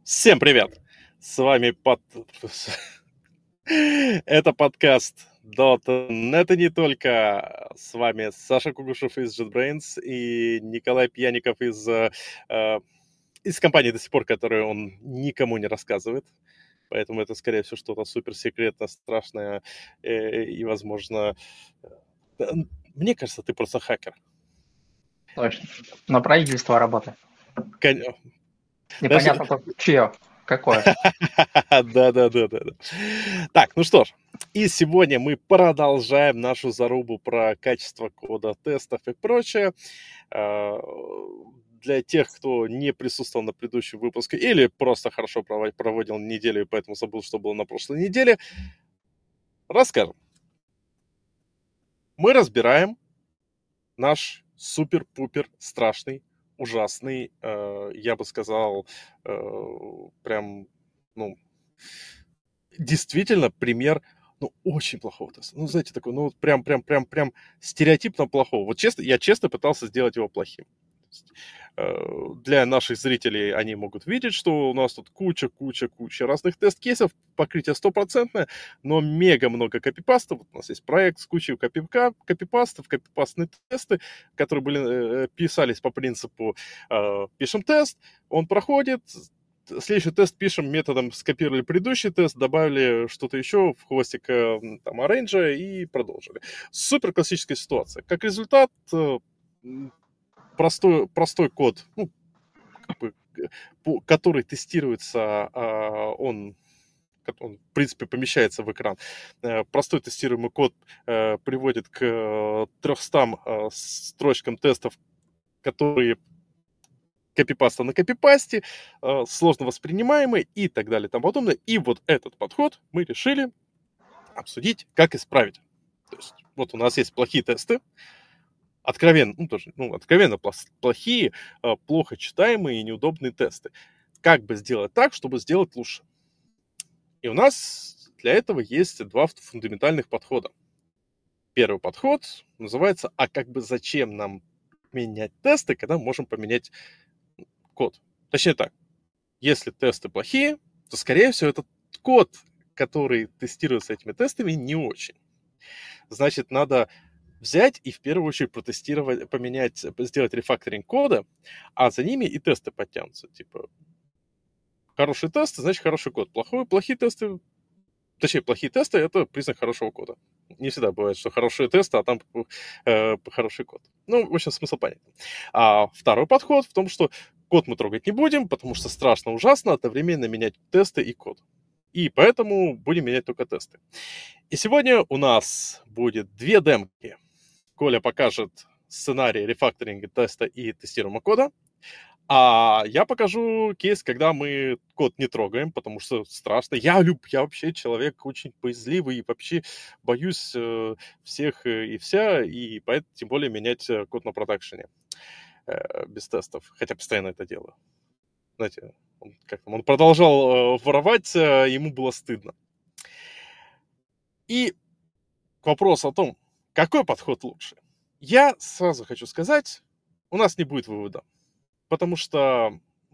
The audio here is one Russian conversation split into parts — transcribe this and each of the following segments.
Всем привет! С вами Это подкаст .NET и не только. С вами Саша Кугушев из JetBrains и Николай Пьяников из компании до сих пор, которую он никому не рассказывает. Поэтому это, скорее всего, что-то суперсекретное, страшное и, возможно... э, Мне кажется, ты просто хакер. Точно. На правительство работает. Кон- Непонятно только чье, какое. Да. Так, ну что ж. И сегодня мы продолжаем нашу зарубу про качество кода, тестов и прочее. Для тех, кто не присутствовал на предыдущем выпуске или просто хорошо проводил неделю и поэтому забыл, что было на прошлой неделе, расскажем. Мы разбираем наш супер-пупер страшный, ужасный, я бы сказал, прям, действительно пример, очень плохого теста. Знаете, такой, прям стереотипно плохого. Вот честно, я честно пытался сделать его плохим. Для наших зрителей они могут видеть, что у нас тут куча разных тест-кейсов, покрытие 100%, но мега много копипастов. Вот у нас есть проект с кучей копипастов, копипастные тесты, которые писались по принципу пишем тест, он проходит, следующий тест пишем методом скопировали предыдущий тест, добавили что-то еще в хвостик там аррейнджа и продолжили. Супер классическая ситуация. Как результат, простой код, который тестируется, он, в принципе, помещается в экран. Простой тестируемый код приводит к 300 строчкам тестов, которые копипаста на копипасте, сложно воспринимаемый и так далее и тому подобное. И вот этот подход мы решили обсудить, как исправить. То есть вот у нас есть плохие тесты, откровенно плохие, плохо читаемые и неудобные тесты. Как бы сделать так, чтобы сделать лучше? И у нас для этого есть два фундаментальных подхода. Первый подход называется «А как бы зачем нам менять тесты, когда мы можем поменять код?» Точнее так, если тесты плохие, то, скорее всего, этот код, который тестируется этими тестами, не очень. Значит, надо взять и в первую очередь протестировать, сделать рефакторинг кода, а за ними и тесты подтянутся. Типа, хорошие тесты, значит, хороший код. Плохие тесты – это признак хорошего кода. Не всегда бывает, что хорошие тесты, а там хороший код. В общем, смысл понятен. А второй подход в том, что код мы трогать не будем, потому что страшно ужасно одновременно менять тесты и код. И поэтому будем менять только тесты. И сегодня у нас будет две демки. Коля покажет сценарий рефакторинга теста и тестируемого кода. А я покажу кейс, когда мы код не трогаем, потому что страшно. Я вообще человек очень боязливый и вообще боюсь всех и вся, и поэтому тем более менять код на продакшене без тестов, хотя постоянно это делаю. Знаете, он продолжал воровать, ему было стыдно. И к вопросу о том, какой подход лучше, я сразу хочу сказать, у нас не будет вывода. Потому что,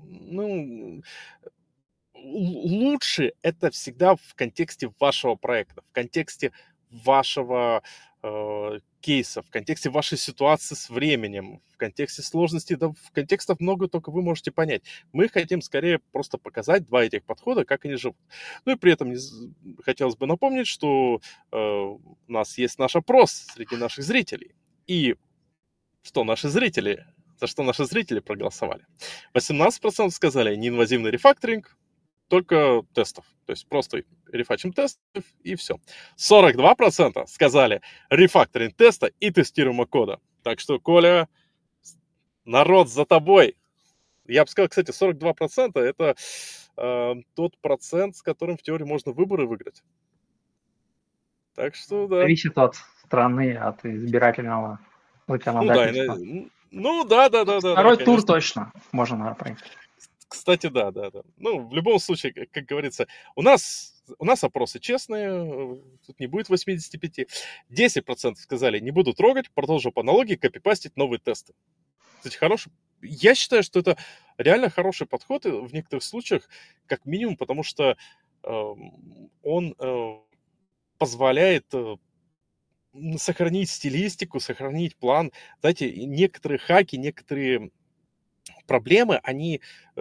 лучше это всегда в контексте вашего проекта, в контексте вашего кейса, в контексте вашей ситуации с временем, в контексте сложности, да, в контекстах много только вы можете понять. Мы хотим скорее просто показать два этих подхода, как они живут. И при этом хотелось бы напомнить, что у нас есть наш опрос среди наших зрителей. И что за что наши зрители проголосовали. 18% сказали неинвазивный рефакторинг, только тестов. То есть просто рефачим тестов и все. 42% сказали рефакторинг теста и тестируемого кода. Так что, Коля, народ за тобой. Я бы сказал, кстати, 42% это тот процент, с которым в теории можно выборы выиграть. Так что, да. Зависит от страны, от избирательного законодательства. Да. Второй тур Конечно. точно можно, наверное, пройти. Кстати, да. В любом случае, как говорится, у нас опросы честные, тут не будет 85. 10% сказали, не буду трогать, продолжу по аналогии копипастить новые тесты. кстати, хороший. Я считаю, что это реально хороший подход в некоторых случаях, как минимум, потому что он позволяет сохранить стилистику, сохранить план. Знаете, некоторые хаки, некоторые проблемы, они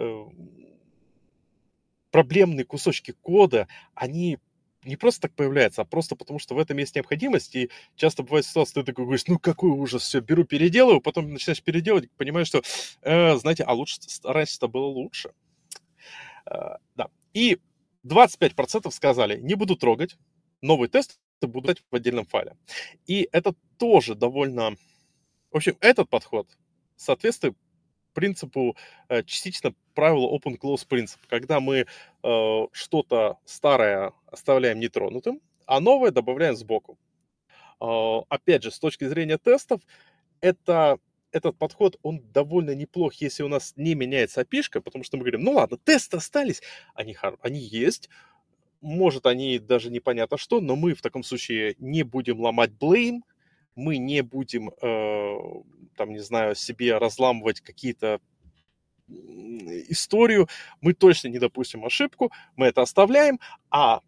проблемные кусочки кода, они не просто так появляются, а просто потому, что в этом есть необходимость. И часто бывает ситуация, ты такой говоришь, ну какой ужас, все, беру, переделываю, потом начинаешь переделывать, понимаешь, что, знаете, а лучше, раньше-то было лучше. Да. И 25% сказали, не буду трогать, новый тест буду дать в отдельном файле. И это тоже довольно... В общем, этот подход соответствует принципу, частично правилу open-close принцип, когда мы что-то старое оставляем нетронутым, а новое добавляем сбоку. Опять же, с точки зрения тестов, этот подход, он довольно неплох, если у нас не меняется API-шка, потому что мы говорим, ну ладно, тесты остались, они есть, может, они даже непонятно что, но мы в таком случае не будем ломать blame, мы не будем, там, не знаю, себе разламывать какие-то историю, мы точно не допустим ошибку, мы это оставляем, а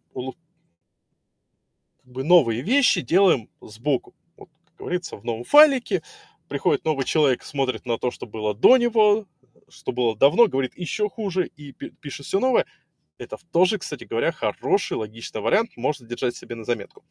как бы новые вещи делаем сбоку. Вот, как говорится, в новом файлике приходит новый человек, смотрит на то, что было до него, что было давно, говорит еще хуже и пишет все новое. Это тоже, кстати говоря, хороший, логичный вариант, можно держать себе на заметку.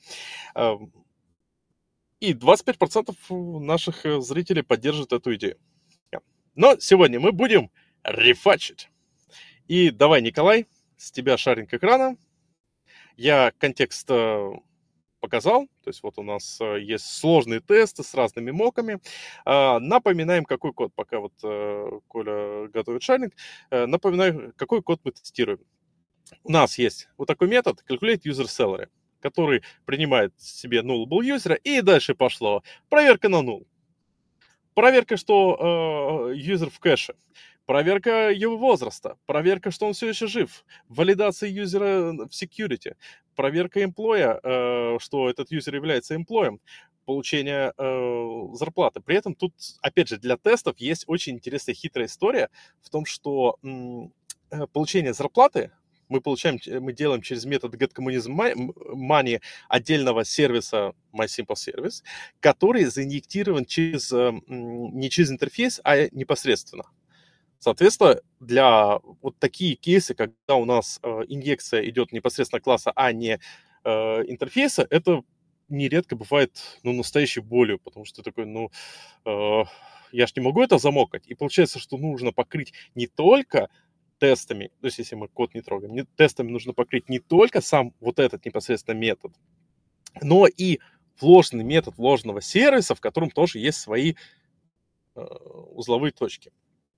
И 25% наших зрителей поддерживают эту идею. Но сегодня мы будем рефачить. И давай, Николай, с тебя шаринг экрана. Я контекст показал. То есть вот у нас есть сложные тесты с разными моками. Напоминаем, какой код, пока вот Коля готовит шаринг, напоминаю, какой код мы тестируем. У нас есть вот такой метод calculate user salary, который принимает себе nullable user, и дальше пошло. Проверка на null. Проверка, что юзер в кэше. Проверка его возраста. Проверка, что он все еще жив. Валидация юзера в security. Проверка эмплоя, что этот юзер является эмплоем. Получение зарплаты. При этом тут, опять же, для тестов есть очень интересная хитрая история в том, что получение зарплаты мы делаем через метод getCommunismMoney отдельного сервиса MySimpleService, который заинъектирован не через интерфейс, а непосредственно. Соответственно, для вот такие кейсы, когда у нас инъекция идет непосредственно класса, а не интерфейса, это нередко бывает настоящей болью, потому что такой, я ж не могу это замокать. И получается, что нужно покрыть не только тестами, то есть если мы код не трогаем, тестами нужно покрыть не только сам вот этот непосредственно метод, но и вложенный метод вложенного сервиса, в котором тоже есть свои узловые точки.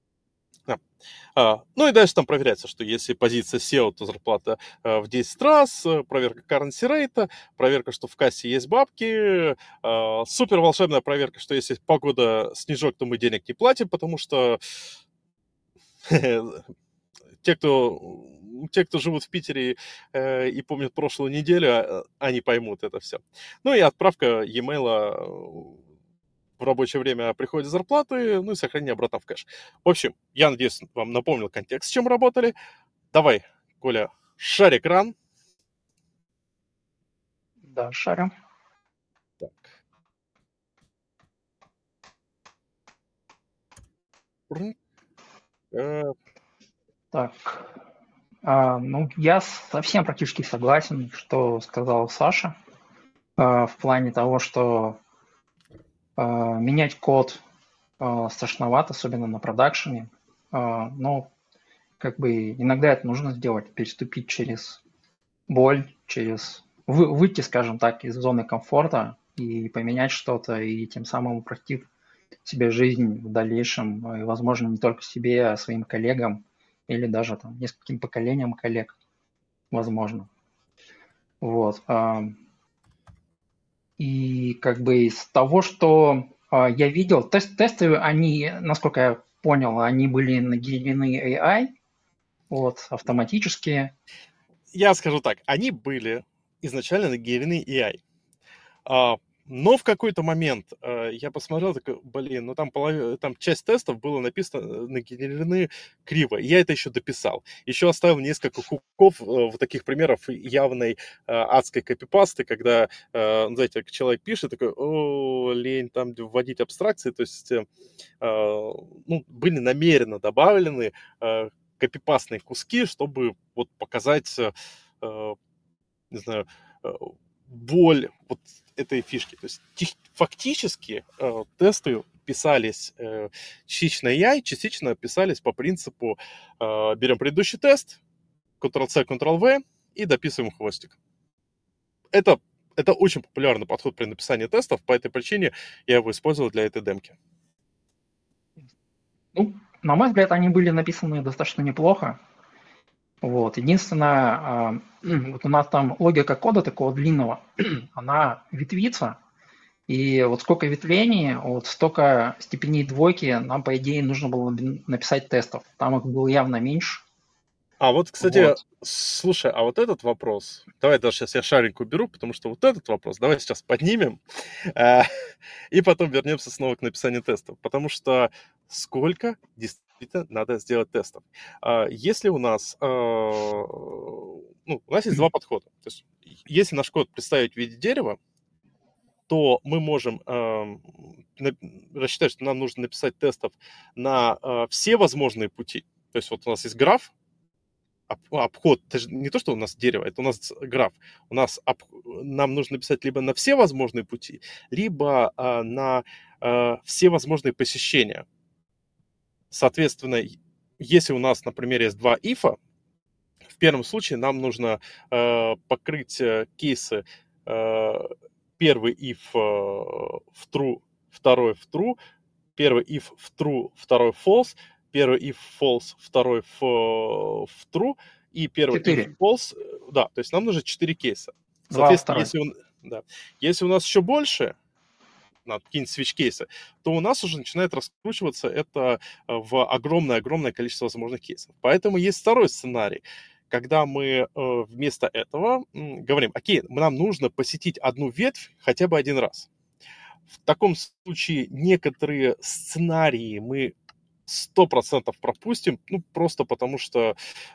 Ну и дальше там проверяется, что если позиция SEO, то зарплата в 10 раз, проверка currency rate, проверка, что в кассе есть бабки, супер волшебная проверка, что если погода снежок, то мы денег не платим, потому что те, кто живут в Питере и помнят прошлую неделю, они поймут это все. Ну и отправка e-mail в рабочее время приходит зарплаты, ну и сохранение обратно в кэш. В общем, я надеюсь, вам напомнил контекст, с чем работали. Давай, Коля, шарь экран. Да, шарю. Так. Так, я совсем практически согласен, что сказал Саша, в плане того, что менять код страшновато, особенно на продакшене, но как бы иногда это нужно сделать, переступить через боль, выйти, скажем так, из зоны комфорта и поменять что-то, и тем самым упростив себе жизнь в дальнейшем, и, возможно, не только себе, а своим коллегам, или даже там нескольким поколениям коллег, возможно. Вот. И как бы из того, что я видел, тесты, они, насколько я понял, они были нагенерены AI, вот, автоматические. Я скажу так, они были изначально нагенерены AI. Но в какой-то момент я посмотрел, такой, блин, ну там, там часть тестов было написано, нагенерены криво. И я это еще дописал. Еще оставил несколько хуков, вот таких примеров явной адской копипасты, когда, знаете, человек пишет, такой, о, лень там вводить абстракции. То есть, ну, были намеренно добавлены копипастные куски, чтобы вот показать, не знаю, боль вот этой фишки. То есть фактически тесты писались частично AI, частично писались по принципу берем предыдущий тест, Ctrl-C, Ctrl-V и дописываем хвостик. Это очень популярный подход при написании тестов, по этой причине я его использовал для этой демки. Ну, на мой взгляд, они были написаны достаточно неплохо. Вот. Единственное, вот у нас там логика кода такого длинного, она ветвится, и вот сколько ветвлений, вот столько степеней двойки нам, по идее, нужно было написать тестов. Там их было явно меньше. А вот, кстати, Вот. слушай, а вот этот вопрос, давай даже сейчас я шарик уберу, потому что вот этот вопрос давай сейчас поднимем, и потом вернемся снова к написанию тестов, потому что сколько действительно надо сделать тестов? Если у нас, ну, у нас есть два подхода. То есть, если наш код представить в виде дерева, то мы можем рассчитать, что нам нужно написать тестов на все возможные пути. То есть вот у нас есть граф, обход, это же не то, что у нас дерево, это у нас граф. У нас нам нужно написать либо на все возможные пути, либо на все возможные посещения. Соответственно, если у нас, например, есть два ифа, в первом случае нам нужно покрыть кейсы первый if в true, второй в true, первый if в true, второй false, первый if false, второй в true, и первый if false, да, то есть нам нужно 4 кейса. Соответственно, если у нас еще больше, какие-нибудь switch-кейсы, то у нас уже начинает раскручиваться это в огромное-огромное количество возможных кейсов. Поэтому есть второй сценарий, когда мы вместо этого говорим, окей, нам нужно посетить одну ветвь хотя бы один раз. В таком случае некоторые сценарии мы 100% пропустим, ну, просто потому что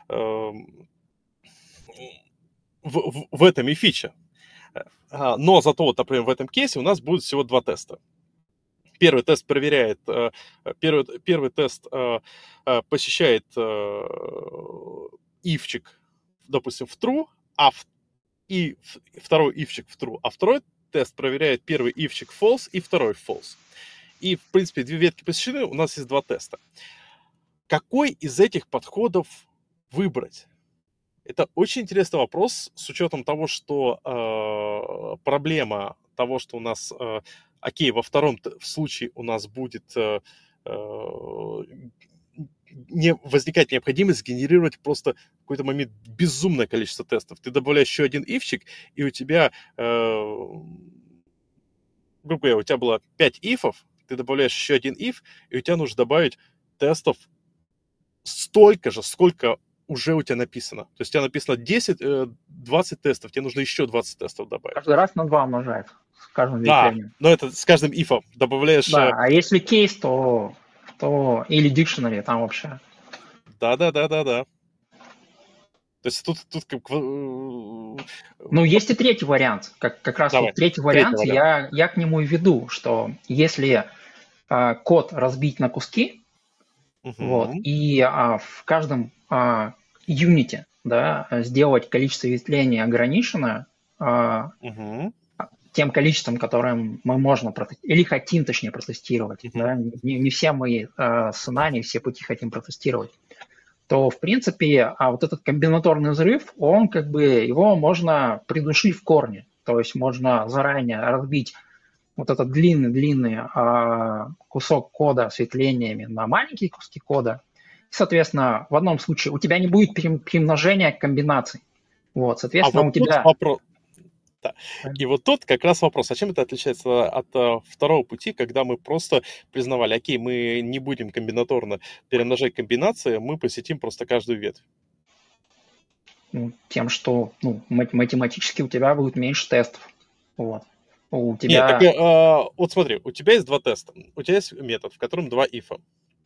в этом и фича. Но зато, вот, например, в этом кейсе у нас будет всего два теста. Первый тест проверяет, первый тест посещает ифчик, допустим, в true, и второй ифчик в true, а второй тест проверяет первый ифчик false и второй false. И, в принципе, две ветки посещены, у нас есть два теста. Какой из этих подходов выбрать? Это очень интересный вопрос с учетом того, что проблема того, что у нас, окей, во втором случае у нас будет не возникает необходимость генерировать просто в какой-то момент безумное количество тестов. Ты добавляешь еще один ифчик, и у тебя, грубо говоря, у тебя было 5 ифов, ты добавляешь еще один if, и у тебя нужно добавить тестов столько же, сколько уже у тебя написано. То есть у тебя написано 10-20 тестов, тебе нужно еще 20 тестов добавить. Каждый раз на 2 умножает с каждым ветвлением. Да, но это с каждым ифом добавляешь... Да, а если кейс, то или dictionary там вообще. Да. То есть тут как... Ну, есть и третий вариант. Как раз вот третий вариант. Я к нему и веду, что если код разбить на куски, вот, и в каждом юните, да, сделать количество ветвлений ограничено тем количеством, которым мы можно или хотим, точнее, протестировать. Да? Не все мы сценарии, все пути хотим протестировать. То, в принципе, вот этот комбинаторный взрыв, он как бы, его можно придушить в корне. То есть можно заранее разбить вот этот длинный кусок кода с ветвлениями на маленькие куски кода. И, соответственно, в одном случае у тебя не будет перемножения комбинаций. Вот, соответственно, вот у тебя... Вопрос. Да. И вот тут как раз вопрос, а чем это отличается от второго пути, когда мы просто признавали, окей, мы не будем комбинаторно перемножать комбинации, мы посетим просто каждую ветвь? Тем, что математически у тебя будет меньше тестов. Вот. У Нет, так, тебя... вот смотри, у тебя есть два теста. У тебя есть метод, в котором два ифа.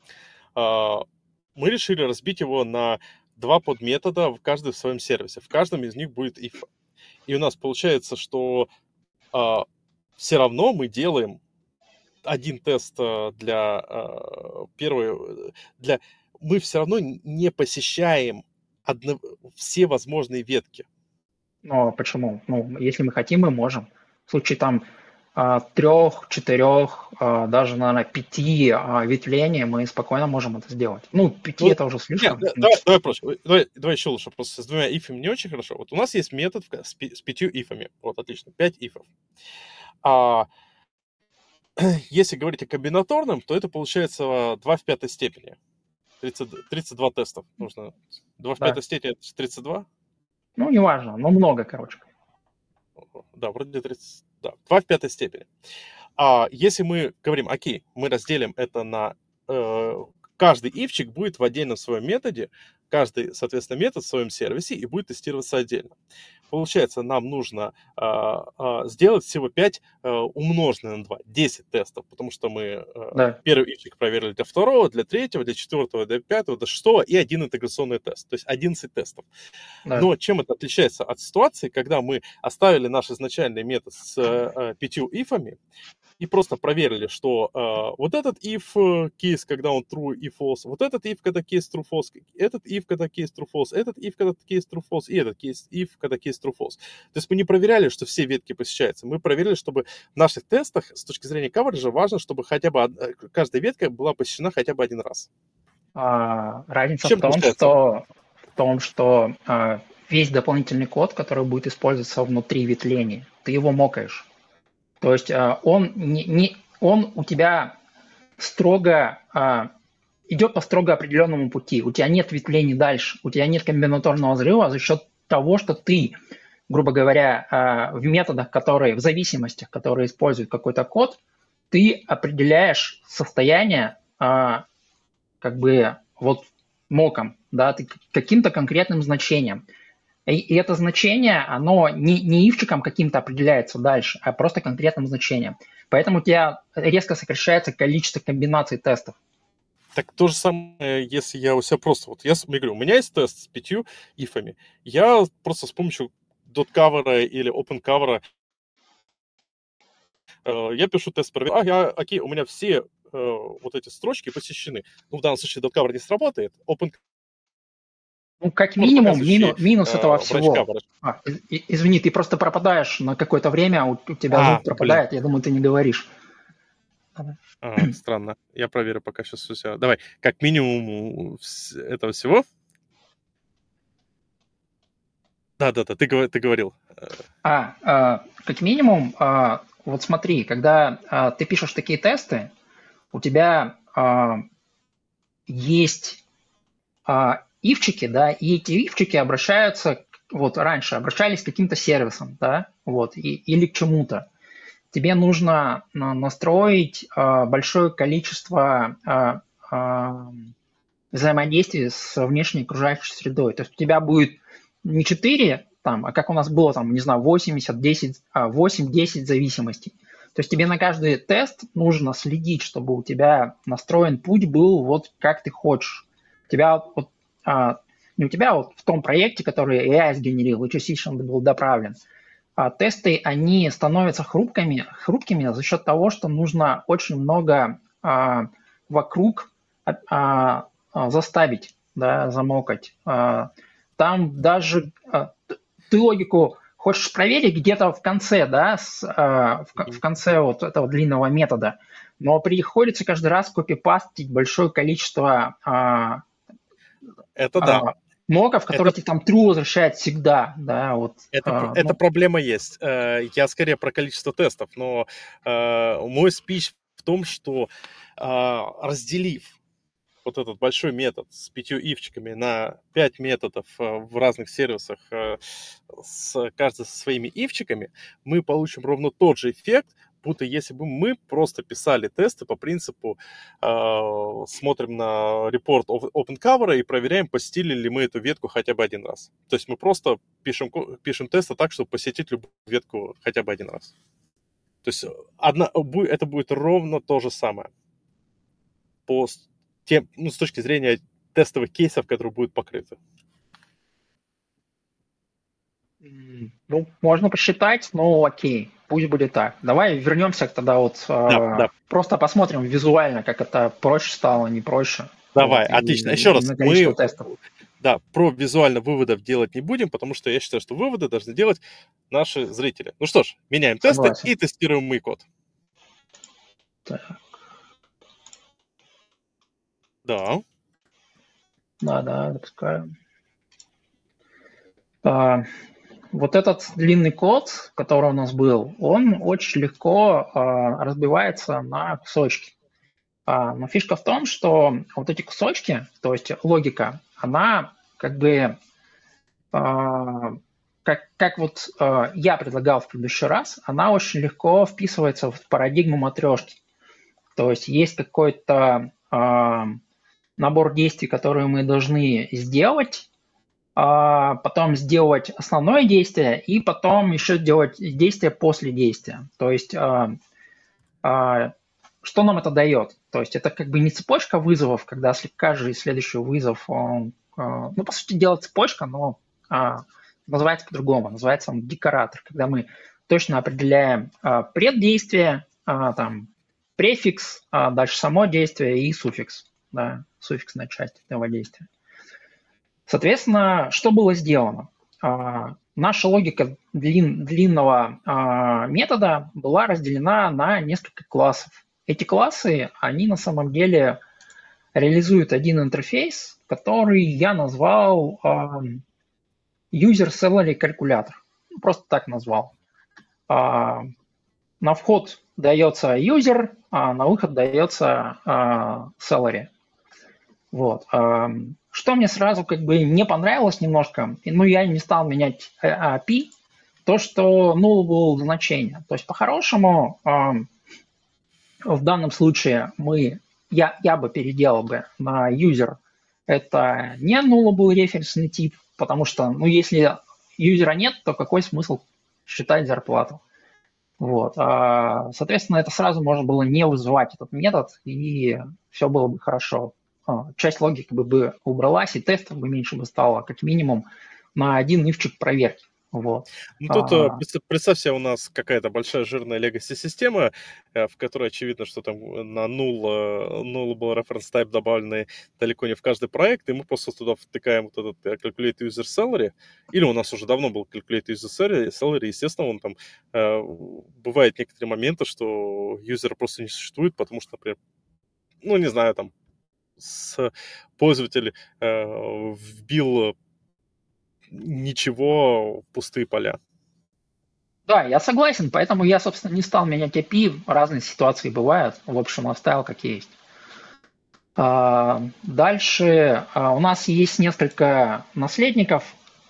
Мы решили разбить его на два подметода, каждый в своем сервисе. В каждом из них будет if. И у нас получается, что все равно мы делаем один тест для первой... Мы все равно не посещаем все возможные ветки. Но почему? Ну, если мы хотим, мы можем. В случае там 3, 4, даже, наверное, 5 ветвлений мы спокойно можем это сделать. Ну, 5 это уже слишком. Нет, давай проще. Давай еще лучше. Просто с двумя ифами не очень хорошо. Вот у нас есть метод с 5 ифами. Вот, отлично. 5 ифов. Если говорить о комбинаторном, то это получается 2 в пятой степени. 32 тестов нужно. 2 в пятой степени это 32? Ну, неважно, но много, короче. Да, вроде 30. Да, 2 в пятой степени. Если мы говорим, окей, мы разделим это на... каждый ифчик будет в отдельном своем методе, каждый, соответственно, метод в своем сервисе и будет тестироваться отдельно. Получается, нам нужно сделать всего 5 умноженное на 2, 10 тестов, потому что мы первый ифчик проверили для второго, для третьего, для четвертого, для пятого, до шестого и один интеграционный тест, то есть 11 тестов. Да. Но чем это отличается от ситуации, когда мы оставили наш изначальный метод с 5 ифами, и просто проверили, что вот этот if кейс, когда он true и false, вот этот if, когда кейс true false, этот if, когда кейс true false, этот if, когда кейс true false, и этот кейс if, когда кейс true false. То есть мы не проверяли, что все ветки посещаются. Мы проверили, чтобы в наших тестах с точки зрения кавериджа важно, чтобы хотя бы каждая ветка была посещена хотя бы один раз. Разница в том, что весь дополнительный код, который будет использоваться внутри ветвлений, ты его мокаешь. То есть он у тебя строго идет по строго определенному пути. У тебя нет ветвлений дальше, у тебя нет комбинаторного взрыва за счет того, что ты, грубо говоря, в методах, в зависимостях, которые используют какой-то код, ты определяешь состояние как бы вот моком, да, ты каким-то конкретным значением. И это значение, оно не ифчиком каким-то определяется дальше, а просто конкретным значением. Поэтому у тебя резко сокращается количество комбинаций тестов. Так то же самое, если я у себя просто... Вот я говорю, у меня есть тест с 5 ифами. Я просто с помощью .cover или OpenCover я пишу тест, проверяю. Окей, у меня все вот эти строчки посещены. Ну, в данном случае .cover не сработает. Ну, как минимум, минус этого всего. Извини, ты просто пропадаешь на какое-то время, у тебя звук пропадает, я думаю, ты не говоришь. Странно. Я проверю пока сейчас у себя. Давай, как минимум этого всего. Да, ты говорил. Как минимум, вот смотри, когда ты пишешь такие тесты, у тебя есть ифчики, да, и эти ифчики обращаются, вот раньше обращались к каким-то сервисам, да, вот, или к чему-то. Тебе нужно настроить большое количество взаимодействий с внешней окружающей средой. То есть у тебя будет не 4, там, а как у нас было, там, не знаю, 8-10 зависимостей. То есть тебе на каждый тест нужно следить, чтобы у тебя настроен путь был вот как ты хочешь. У тебя вот не у тебя вот в том проекте, который AI сгенерил, HSC был доправлен, тесты, они становятся хрупкими за счет того, что нужно очень много вокруг заставить, да, замокать. Там даже ты логику хочешь проверить где-то в конце, да, в конце вот этого длинного метода, но приходится каждый раз копипастить большое количество моков, которые тебе там true возвращает всегда, да, вот. Это проблема есть. Я скорее про количество тестов, но мой спич в том, что разделив вот этот большой метод с 5 ифчиками на 5 методов в разных сервисах, каждый со своими ифчиками, мы получим ровно тот же эффект, будто если бы мы просто писали тесты по принципу смотрим на репорт OpenCover и проверяем, посетили ли мы эту ветку хотя бы один раз. То есть мы просто пишем тесты так, чтобы посетить любую ветку хотя бы один раз. То есть это будет ровно то же самое с точки зрения тестовых кейсов, которые будут покрыты. Ну, можно посчитать, но окей, пусть будет так. Давай вернемся тогда Да. Просто посмотрим визуально, как это проще стало, не проще. Давай, отлично. Еще раз, на количество тестов. Да, про визуально выводов делать не будем, потому что я считаю, что выводы должны делать наши зрители. Ну что ж, меняем тесты и тестируем мы код. Так. Да. Да, допускаю. Вот этот длинный код, который у нас был, он очень легко разбивается на кусочки. Но фишка в том, что вот эти кусочки, то есть логика, она как бы, как вот я предлагал в предыдущий раз, она очень легко вписывается в парадигму матрешки. То есть какой-то набор действий, которые мы должны сделать, потом сделать основное действие и потом еще делать действие после действия. То есть что нам это дает? То есть это как бы не цепочка вызовов, когда каждый следующий вызов, по сути дела цепочка, но называется по-другому, называется он декоратор, когда мы точно определяем преддействие, префикс, дальше само действие и суффикс, да, суффиксная часть этого действия. Соответственно, что было сделано? Наша логика длинного метода была разделена на несколько классов. Эти классы, они на самом деле реализуют один интерфейс, который я назвал User Salary Calculator. Просто так назвал. На вход дается user, а на выход дается salary. Вот. Что мне сразу как бы не понравилось немножко, я не стал менять API, то, что nullable значение. То есть по-хорошему в данном случае я бы переделал бы на user. Это не nullable референсный тип, потому что, если юзера нет, то какой смысл считать зарплату? Вот. Соответственно, это сразу можно было не вызывать этот метод, и все было бы хорошо. Часть логики бы убралась, и тестов бы меньше бы стало, как минимум, на один ивчик проверки. Вот. Тут представь себе, у нас какая-то большая жирная legacy-система, в которой очевидно, что там на nullable reference type добавлены далеко не в каждый проект, и мы просто туда втыкаем вот этот calculate user salary, или у нас уже давно был calculate user salary, естественно, он там бывает некоторые моменты, что юзера просто не существует, потому что, например, не знаю, там пользователь вбил ничего, пустые поля. Да, я согласен, поэтому я, собственно, не стал менять API, разные ситуации бывают, в общем, оставил как есть. Дальше у нас есть несколько наследников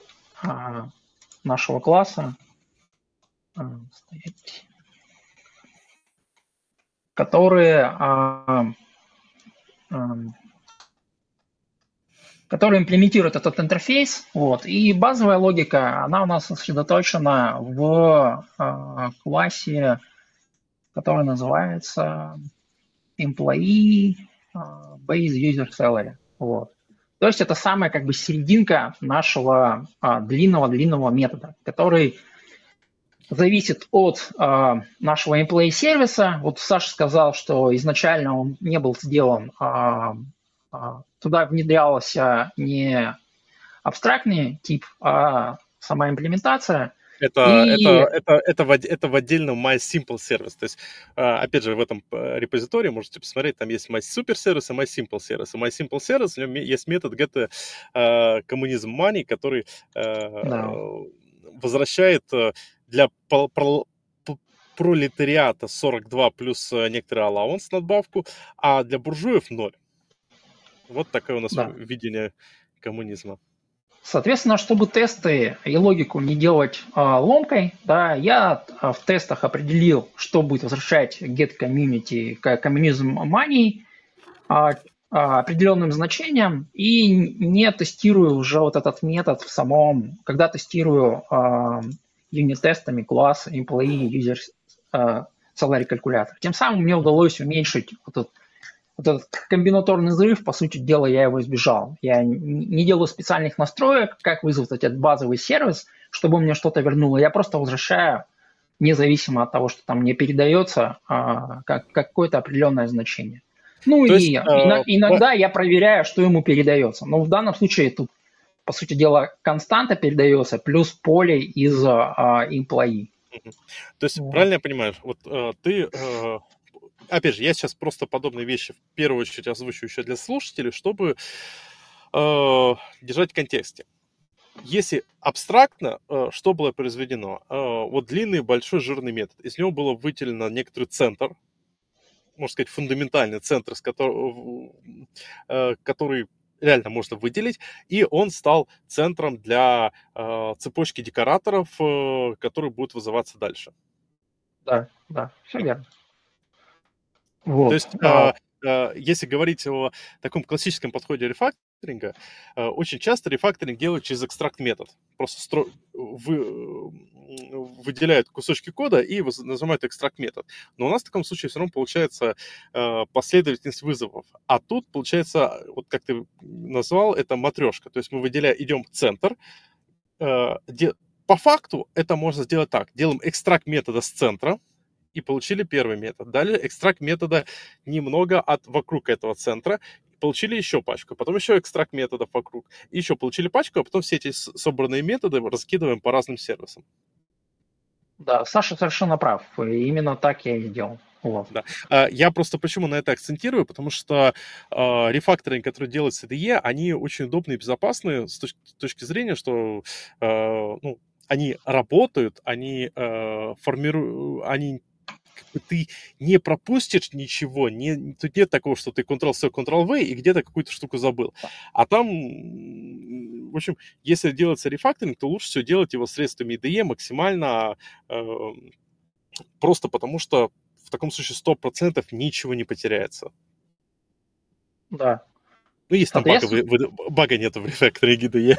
нашего класса, которые имплементируют этот интерфейс. Вот. И базовая логика, она у нас сосредоточена в классе, который называется Employee Base User Salary. Вот. То есть это самая как бы серединка нашего длинного метода, который зависит от нашего employee сервиса. Вот Саша сказал, что изначально он не был сделан, туда внедрялся не абстрактный тип, а сама имплементация. Это в отдельном MySimple сервис. То есть, опять же, в этом репозитории можете посмотреть, там есть MySuper сервис и MySimple сервис. И MySimple сервис, у него есть метод get communism money, который возвращает для пролетариата 42 плюс некоторый allowance надбавку, а для буржуев 0. Вот такое у нас видение коммунизма. Соответственно, чтобы тесты и логику не делать ломкой, я в тестах определил, что будет возвращать get community communism money определенным значением, и не тестирую уже вот этот метод в самом, когда тестирую юнит-тестами класс employee user salary калькулятор. Тем самым мне удалось уменьшить вот этот комбинаторный взрыв, по сути дела, я его избежал. Я не делаю специальных настроек, как вызвать этот базовый сервис, чтобы мне что-то вернуло. Я просто возвращаю, независимо от того, что там мне передается, какое-то определенное значение. Ну То и есть, иногда я проверяю, что ему передается. Но в данном случае тут, по сути дела, константа передается плюс поле из employee. то есть, Вот. правильно я понимаю, вот ты, опять же, я сейчас просто подобные вещи в первую очередь озвучу еще для слушателей, чтобы держать в контексте. Если абстрактно, что было произведено? Вот длинный, большой, жирный метод. Из него было выделено некоторый центр, можно сказать, фундаментальный центр, который реально можно выделить, и он стал центром для цепочки декораторов, которые будут вызываться дальше. Да, все верно. То Вот. есть, если говорить о таком классическом подходе рефакторинга, очень часто рефакторинг делают через экстракт метод. Просто выделяют кусочки кода и называют экстракт метод. Но у нас в таком случае все равно получается последовательность вызовов. А тут получается, вот как ты назвал, это матрешка. То есть мы идем в центр. По факту это можно сделать так. Делаем экстракт метода с центра, и получили первый метод. Далее экстракт метода немного вокруг этого центра, получили еще пачку, потом еще экстракт методов вокруг, и еще получили пачку, а потом все эти собранные методы раскидываем по разным сервисам. Да, Саша совершенно прав. И именно так я и делал. Вот. Да. Я просто почему на это акцентирую, потому что рефакторинг, который делает CDE, они очень удобные и безопасные с точки зрения, что они работают, они формируют, они ты не пропустишь ничего, тут нет такого, что ты Ctrl-C, Ctrl-V и где-то какую-то штуку забыл. А там, в общем, если делается рефакторинг, то лучше всего делать его средствами IDE максимально, просто потому что в таком случае 100% ничего не потеряется. Да. Ну, если там бага нету в рефакторинге IDE.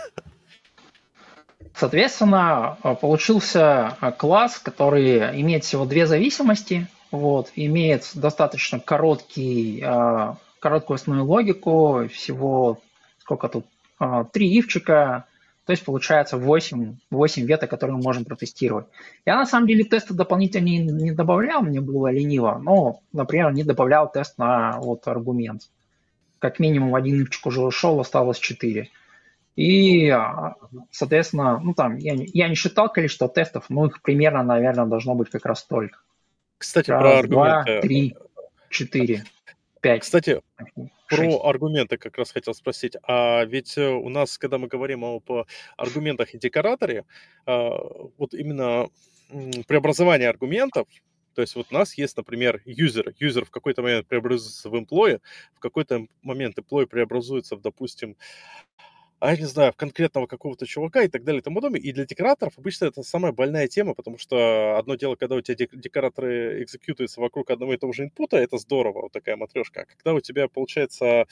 Соответственно, получился класс, который имеет всего две зависимости, вот, имеет достаточно короткую основную логику, всего, сколько тут, 3 ивчика, то есть получается 8 веток, которые мы можем протестировать. Я на самом деле тесты дополнительные не добавлял, мне было лениво, но, например, не добавлял тест на вот аргумент. Как минимум один ивчик уже ушел, осталось 4. И, соответственно, ну там, я не считал количество тестов, но их примерно, наверное, должно быть как раз столько. Кстати, про Раз, два, аргументы. 3, 4, 5. Кстати, 6. про аргументы как раз хотел спросить. А ведь у нас, когда мы говорим об аргументах и декораторе, вот именно преобразование аргументов, то есть вот у нас есть, например, юзер. Юзер в какой-то момент преобразуется в employee, в какой-то момент employee преобразуется в, допустим, я не знаю, в конкретного какого-то чувака и так далее и тому подобное. И для декораторов обычно это самая больная тема, потому что одно дело, когда у тебя декораторы экзекьютуются вокруг одного и того же инпута, это здорово, вот такая матрешка. А когда у тебя, получается,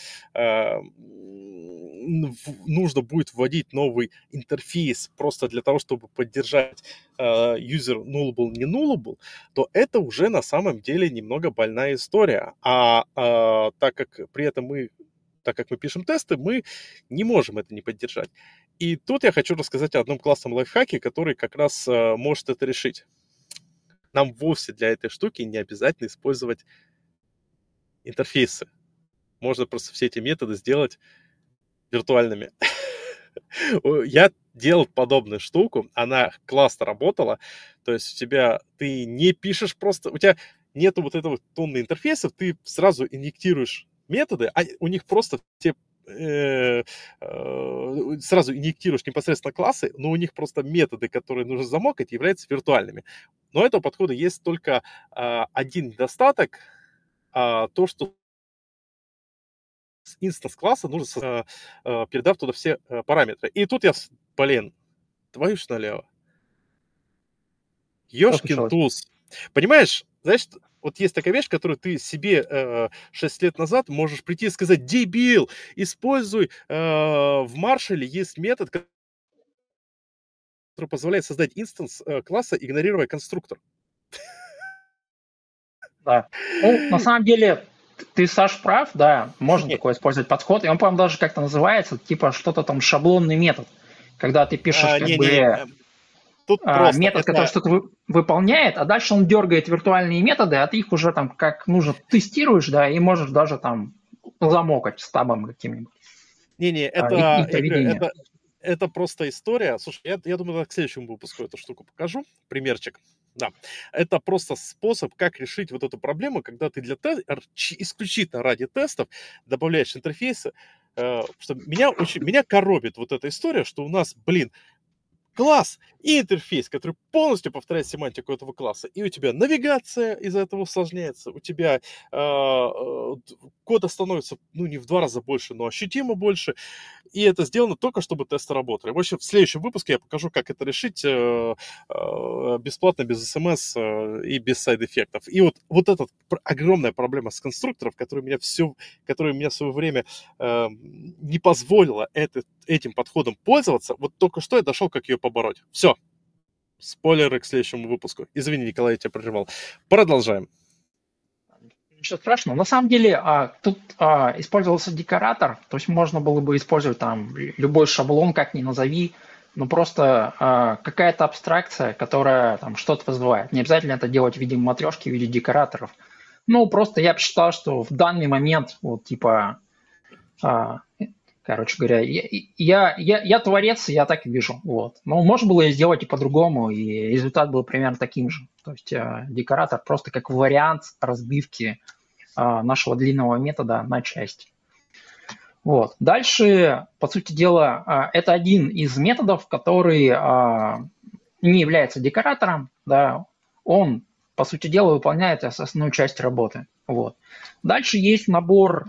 нужно будет вводить новый интерфейс просто для того, чтобы поддержать user nullable, не nullable, то это уже на самом деле немного больная история. Так как при этом так как мы пишем тесты, мы не можем это не поддержать. И тут я хочу рассказать о одном классном лайфхаке, который как раз может это решить. Нам вовсе для этой штуки не обязательно использовать интерфейсы. Можно просто все эти методы сделать виртуальными. Я делал подобную штуку, она классно работала. То есть ты не пишешь просто, у тебя нету вот этого тонны интерфейсов, ты сразу инъектируешь методы, а у них просто сразу инъектируешь непосредственно классы, но у них просто методы, которые нужно замокать, являются виртуальными. Но у этого подхода есть только один недостаток, то, что с инстанс-класса нужно передав туда все параметры. И тут твою ж налево. Ёшкин туз. Понимаешь, знаешь, вот есть такая вещь, которую ты себе 6 лет назад можешь прийти и сказать: дебил, используй, в Маршале есть метод, который позволяет создать инстанс класса, игнорируя конструктор. Да. Ну, на самом деле, ты, Саш, прав, да, можно Не, такой использовать подход, и он, по-моему, даже как-то называется, типа что-то там шаблонный метод, когда ты пишешь как не-не-не, бы тут просто метод, который это... что-то выполняет, а дальше он дергает виртуальные методы, а ты их уже там как нужно тестируешь, да, и можешь даже там замокать с табом каким-нибудь Не-не, их я говорю, поведение. это просто история. Слушай, я думаю, к следующему выпуску эту штуку покажу, примерчик. Да, это просто способ, как решить вот эту проблему, когда ты исключительно ради тестов добавляешь интерфейсы. Что меня коробит вот эта история, что у нас, блин, класс и интерфейс, который полностью повторяет семантику этого класса. И у тебя навигация из-за этого усложняется, у тебя кода становится, ну, не в 2 раза больше, но ощутимо больше. И это сделано только, чтобы тесты работали. В общем, в следующем выпуске я покажу, как это решить бесплатно, без смс и без сайд-эффектов. И вот эта огромная проблема с конструктором, которая меня в свое время не позволила этим подходом пользоваться, вот только что я дошел, как ее побороть. Все. Спойлеры к следующему выпуску. Извини, Николай, я тебя прервал. Продолжаем. Ничего страшного. На самом деле тут использовался декоратор, то есть можно было бы использовать там любой шаблон, как ни назови, но просто какая-то абстракция, которая там что-то вызывает. Не обязательно это делать в виде матрешки, в виде декораторов. Ну, просто я посчитал, что в данный момент, вот типа, а, короче говоря, я творец, я так и вижу. Вот. Но можно было и сделать и по-другому, и результат был примерно таким же. То есть декоратор просто как вариант разбивки нашего длинного метода на части. Вот. Дальше, по сути дела, это один из методов, который не является декоратором, да, он, по сути дела, выполняет основную часть работы. Вот. Дальше есть набор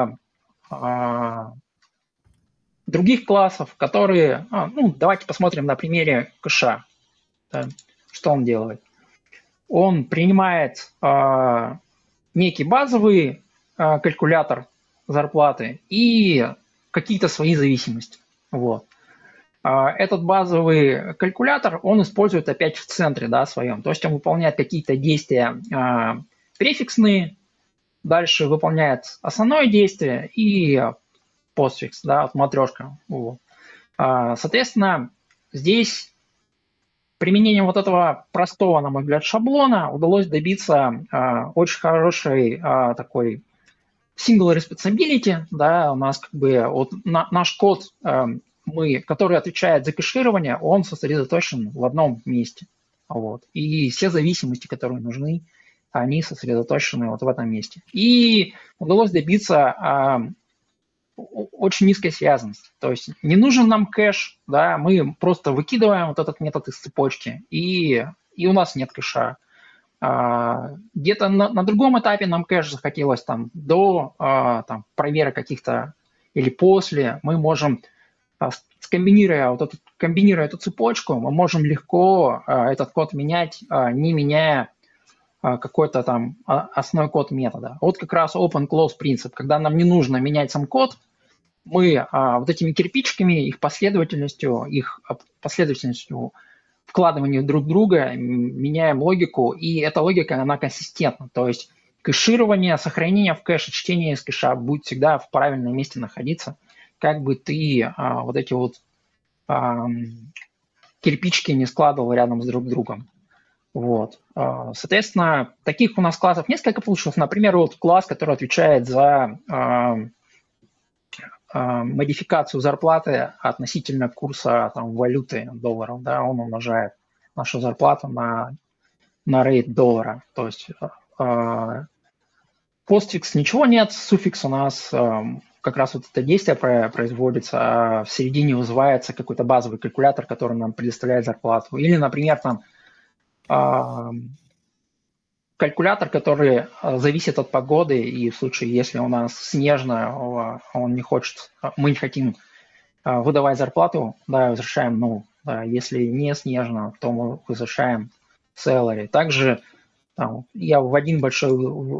других классов, которые, ну, давайте посмотрим на примере кэша, да, что он делает. Он принимает некий базовый калькулятор зарплаты и какие-то свои зависимости. Вот. Этот базовый калькулятор, он использует опять в центре, да, своем. То есть он выполняет какие-то действия префиксные, дальше выполняет основное действие и постфикс, да, матрешка. Вот. Соответственно, здесь применением вот этого простого, на мой взгляд, шаблона удалось добиться очень хорошей такой single responsibility, да, у нас как бы вот наш код, который отвечает за кэширование, он сосредоточен в одном месте. Вот. И все зависимости, которые нужны, они сосредоточены вот в этом месте. И удалось добиться очень низкой связанности. То есть не нужен нам кэш, да, мы просто выкидываем вот этот метод из цепочки, и у нас нет кэша. Где-то на другом этапе нам кэш захотелось там до там, проверок каких-то или после, мы можем, комбинируя эту цепочку, мы можем легко этот код менять, не меняя какой-то там основной код метода. Вот как раз open-close принцип, когда нам не нужно менять сам код, мы вот этими кирпичиками, их последовательностью вкладывания друг в друга меняем логику, и эта логика, она консистентна. То есть кэширование, сохранение в кэше, чтение из кэша будет всегда в правильном месте находиться, как бы ты вот эти вот кирпичики не складывал рядом с друг другом. Вот. Соответственно, таких у нас классов несколько получилось. Например, вот класс, который отвечает за модификацию зарплаты относительно курса там, валюты долларов, да, он умножает нашу зарплату на рейт доллара. То есть постфикс ничего нет, суффикс у нас как раз вот это действие производится, а в середине вызывается какой-то базовый калькулятор, который нам предоставляет зарплату. Или, например, там калькулятор, который зависит от погоды, и в случае, если у нас снежно, мы не хотим выдавать зарплату, да, возвращаем null. Да, если не снежно, то мы возвращаем salary. Также там, я в один большой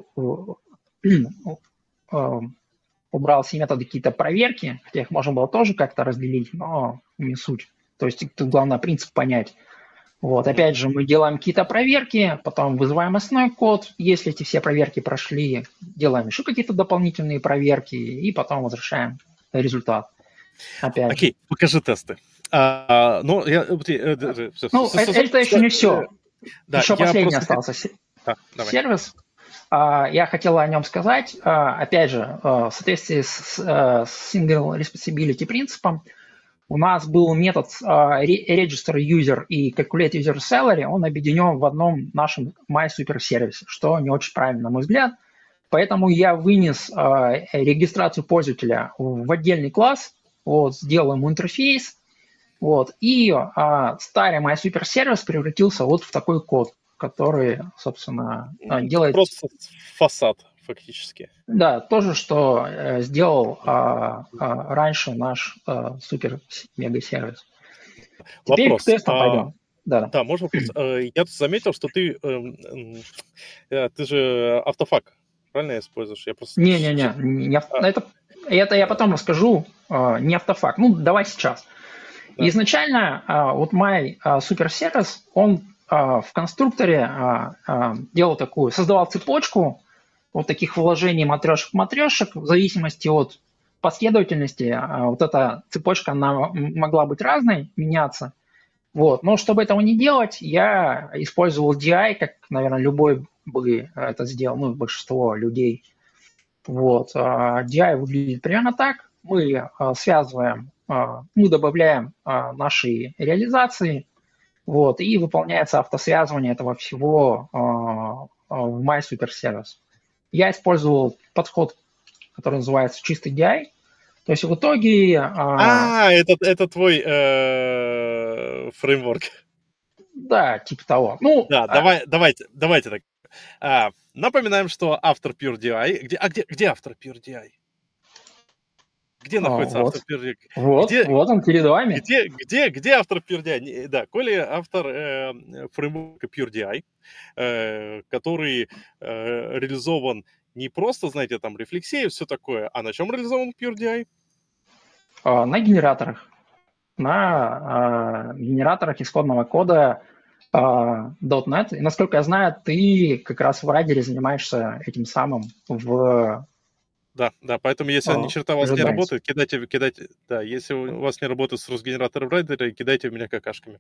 убрал все методы какие-то проверки, хотя их можно было тоже как-то разделить, но не суть. То есть тут главное принцип понять. Вот, Мгм. опять же, мы делаем какие-то проверки, потом вызываем основной код. Если эти все проверки прошли, делаем еще какие-то дополнительные проверки и потом возвращаем результат. Опять же. Окей, покажи тесты. Ну, Ну, это еще не все. да, Еще я последний просто... остался Да, давай. сервис. Я хотел о нем сказать. Опять же, в соответствии с Single Responsibility принципом, у нас был метод Register User и Calculate User Salary, он объединен в одном нашем MySuper сервисе, что не очень правильно, на мой взгляд. Поэтому я вынес регистрацию пользователя в отдельный класс, вот, сделал ему интерфейс, вот, и старый MySuper сервис превратился вот в такой код, который, собственно, делает... Просто фасад, фактически. Да, то же, что сделал раньше наш супер-мега-сервис. Теперь к Вопрос. тестам пойдем. Да. Да, можно вопрос. Я тут заметил, что ты же автофак, правильно используешь? Я просто... Не, это я потом расскажу. Не автофак. Ну, давай сейчас. Да. Изначально вот мой суперсервис, он в конструкторе делал такую, создавал цепочку вот таких вложений матрешек в зависимости от последовательности. Вот эта цепочка, она могла быть разной, меняться. Вот. Но чтобы этого не делать, я использовал DI, как, наверное, любой бы это сделал, ну, большинство людей. Вот. DI выглядит примерно так. Мы связываем, мы добавляем наши реализации, вот, и выполняется автосвязывание этого всего в MySuperService. Я использовал подход, который называется чистый DI. То есть в итоге... это твой фреймворк. Да, типа того. Ну, Да, давайте так. Напоминаем, что автор PureDI... Где автор PureDI? Где находится вот, автор PureDI? вот он перед вами. Где автор PureDI? Да, Коля автор фреймворка PureDI, который реализован не просто, знаете, там рефлексия и все такое, а на чем реализован PureDI? На генераторах. На генераторах исходного кода .NET. И, насколько я знаю, ты как раз в Райдере занимаешься этим самым в... Да, поэтому если ни черта у вас не JetBrains. работает, кидайте, да, если у вас не работает с генератором Райдера, кидайте в меня какашками.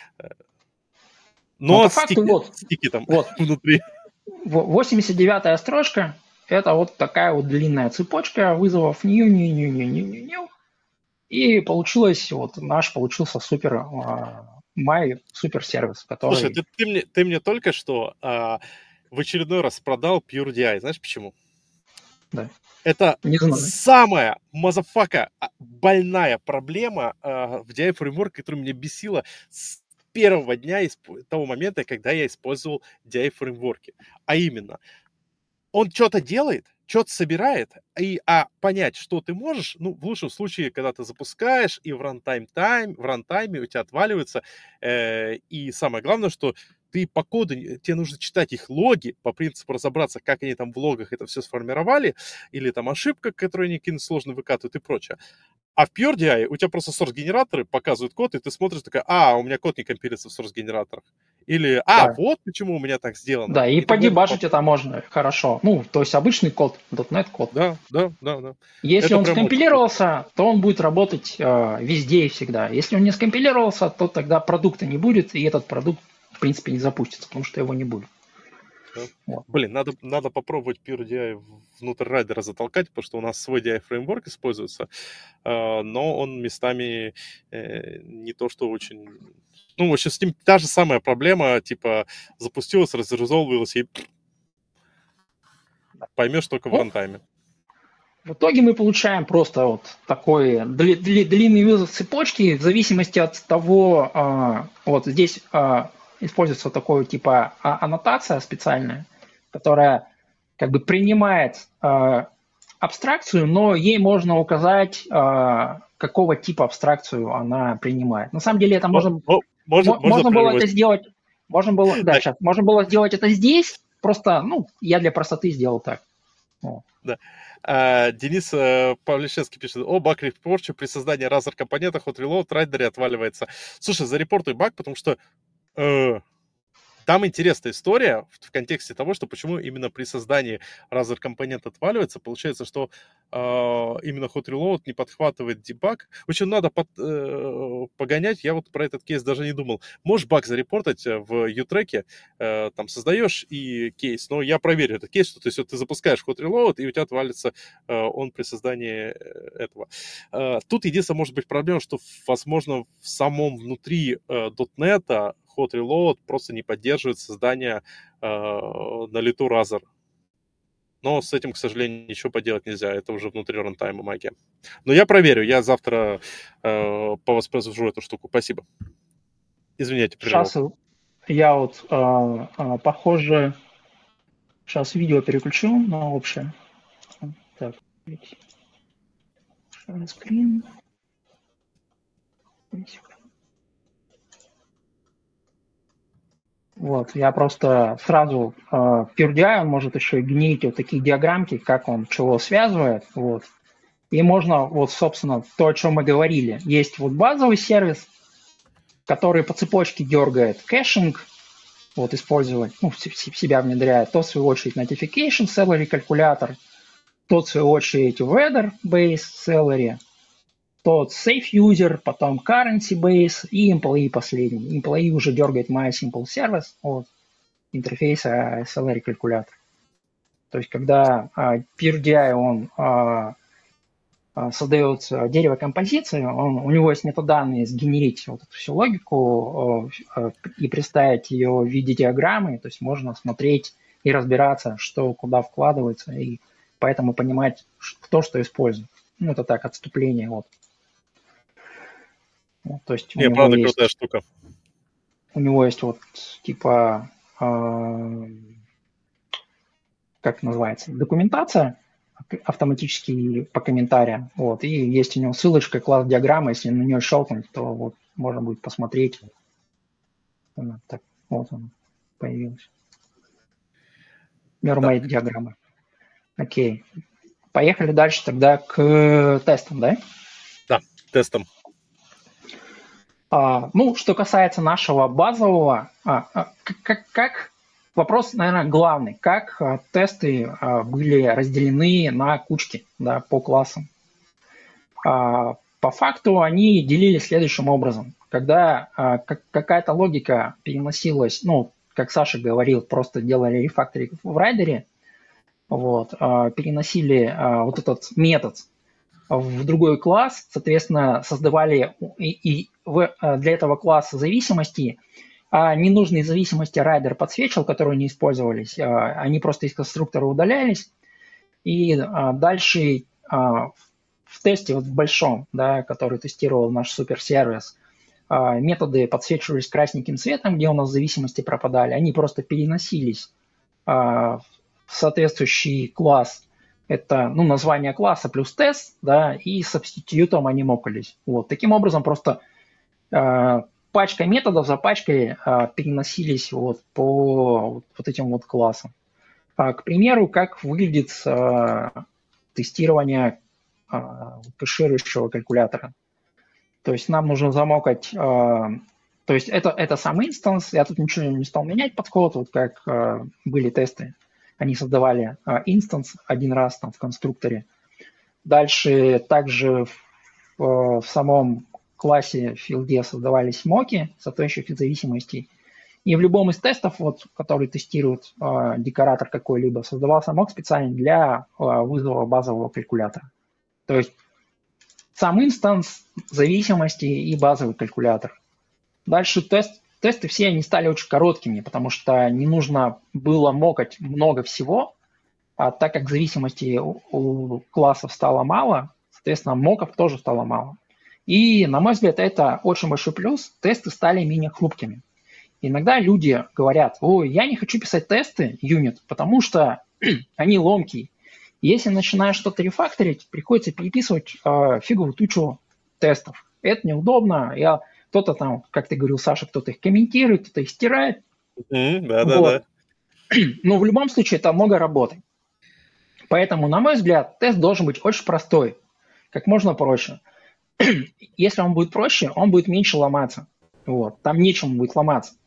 Но по факту стики там вот, внутри. 89-я строчка – это вот такая вот длинная цепочка вызовов new. И получилось, вот получился супер, мой супер сервис, который... Слушай, ты мне только что в очередной раз продал PureDI. Знаешь почему? Да. Это Не знаю. самая мазафака больная проблема в DI фреймворке, которая меня бесила с первого дня, того момента, когда я использовал DI фреймворки. А именно, он что-то делает, что-то собирает, а понять, что ты можешь, ну, в лучшем случае, когда ты запускаешь, и в рантайме у тебя отваливается, и самое главное, что ты по коду, тебе нужно читать их логи, по принципу разобраться, как они там в логах это все сформировали, или там ошибка, которую они какие-то сложно выкатывают и прочее. А в PureDI у тебя просто source-генераторы показывают код, и ты смотришь, такая, у меня код не компилится в source-генераторах. Или, Да. вот почему у меня так сделано. Да, и подебажить это можно хорошо. Ну, то есть обычный код, .NET код. Да. Если это он прям скомпилировался, то он будет работать везде и всегда. Если он не скомпилировался, то тогда продукта не будет, и этот продукт, в принципе, не запустится, потому что его не будет. Да. Вот. Блин, надо попробовать PureDI внутрь райдера затолкать, потому что у нас свой DI-фреймворк используется, но он местами не то, что очень... Ну, в общем, с ним та же самая проблема, типа, запустилась, разрезолвилась, и поймешь только в рантайме. В итоге мы получаем просто вот такой длинный вызов цепочки в зависимости от того, вот здесь используется такое типа аннотация специальная, которая как бы принимает абстракцию, но ей можно указать, какого типа абстракцию она принимает. На самом деле это можно было это сделать, можно было сделать это здесь, просто, ну, я для простоты сделал так. Да. Денис Павлищенский пишет: баг репорчу при создании разер компонентах от reload райдере отваливается. Слушай, зарепортуй баг, потому что Там интересная история в контексте того, что почему именно при создании Razer компонент отваливается. Получается, что именно Hot Reload не подхватывает дебаг. В общем, надо погонять. Я вот про этот кейс даже не думал. Можешь баг зарепортать в U-треке, там создаешь и кейс. Но я проверю этот кейс. То есть вот ты запускаешь Hot Reload, и у тебя отвалится он при создании этого. Тут единственная может быть проблема, что, возможно, в самом внутри .NET Hot Reload просто не поддерживает создание на лету Razer. Но с этим, к сожалению, ничего поделать нельзя. Это уже внутри рантайма магия. Но я проверю. Я завтра повоспроизвожу эту штуку. Спасибо. Извините, прервал. Сейчас я вот, похоже, сейчас видео переключу на общее. Так, скрин. Вот, я просто сразу PureDI, он может еще и генерить вот такие диаграммки, как он чего связывает, вот. И можно, вот, собственно, то, о чем мы говорили. Есть вот базовый сервис, который по цепочке дергает кэшинг, вот, использовать, ну, в себя внедряет. То, в свою очередь, notification salary калькулятор, тот, в свою очередь, weather-based salary, тот safe user, потом currency base и employee последний. Employee уже дергает MySimple Service от интерфейса salary калькулятор. То есть, когда PureDI, он создает дерево композиции, у него есть метаданные сгенерить вот эту всю логику и представить ее в виде диаграммы, то есть можно смотреть и разбираться, что куда вкладывается, и поэтому понимать, кто что использует. Ну, это так, отступление. Вот. То есть не, правда, есть, крутая штука. У него есть вот типа, как называется, документация, автоматически по комментариям. Вот. И есть у него ссылочка, класс диаграммы. Если на нее щелкнуть, то вот можно будет посмотреть. Так, вот он появился. Mermaid диаграммы. Окей. Поехали дальше тогда к тестам, да? Да, тестам. Ну, что касается нашего базового, как вопрос, наверное, главный. Как тесты были разделены на кучки, да, по классам? По факту они делились следующим образом. Когда какая-то логика переносилась, ну, как Саша говорил, просто делали рефакторинг в райдере, вот, переносили вот этот метод в другой класс, соответственно, создавали для этого класса зависимости, ненужные зависимости райдер подсвечивал, которые не использовались, они просто из конструктора удалялись, и дальше в тесте, вот в большом, да, который тестировал наш суперсервис, методы подсвечивались красненьким цветом, где у нас зависимости пропадали, они просто переносились в соответствующий класс. Это, ну, название класса плюс тест, да, и сабститьютом они мокались. Вот. Таким образом, просто пачка методов за пачкой переносились вот по вот этим вот классам. К примеру, как выглядит тестирование кэширующего калькулятора. То есть нам нужно замокать, то есть это сам инстанс, я тут ничего не стал менять подход, вот как были тесты. Они создавали инстанс один раз там в конструкторе. Дальше также в самом классе в филде создавались моки соответствующих зависимостей. И в любом из тестов, вот, который тестирует декоратор какой-либо, создавался мок специально для вызова базового калькулятора. То есть сам инстанс, зависимости и базовый калькулятор. Дальше тесты все они стали очень короткими, потому что не нужно было мокать много всего, а так как зависимостей у классов стало мало, соответственно, моков тоже стало мало. И, на мой взгляд, это очень большой плюс. Тесты стали менее хрупкими. Иногда люди говорят: ой, я не хочу писать тесты, юнит, потому что они ломкие. Если начинаешь что-то рефакторить, приходится переписывать фиговую тучу тестов. Это неудобно. Кто-то там, как ты говорил, Саша, кто-то их комментирует, кто-то их стирает. Да. Но в любом случае это много работы. Поэтому, на мой взгляд, тест должен быть очень простой, как можно проще. Если он будет проще, он будет меньше ломаться. Вот. Там нечем будет ломаться.